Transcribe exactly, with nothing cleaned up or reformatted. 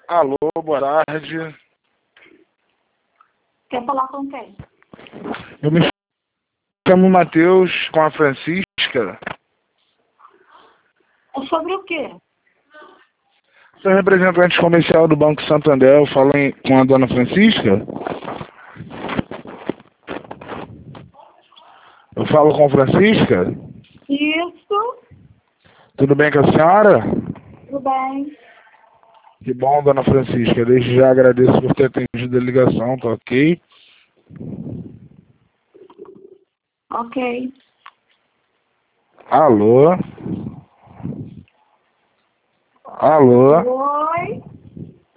Alô, boa tarde. Quer falar com quem? Eu me chamo Matheus, com a Francisca. É sobre o quê? Sou representante comercial do Banco Santander. Eu falo em- com a dona Francisca? Eu falo com a Francisca? Isso, Tudo bem com a senhora? tudo bem. Que bom, dona Francisca. Desde já agradeço por ter atendido a ligação, tá ok? Ok. Alô? Alô? Oi.